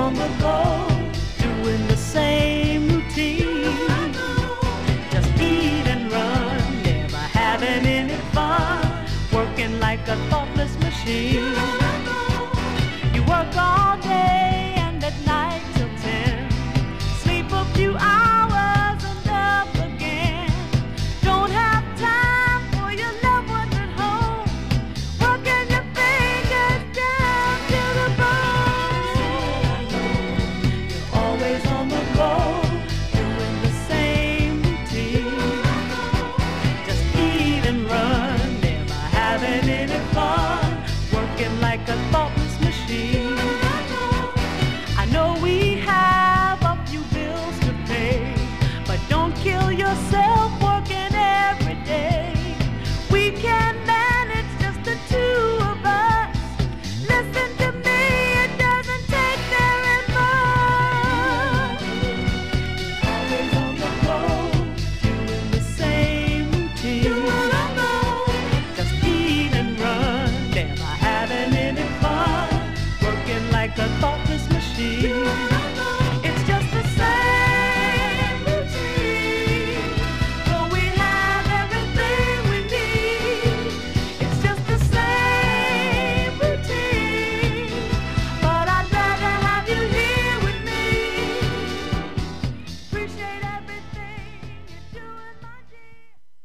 on the go, doing the same routine. Just eat and run, never having any fun, working like a thoughtless machine.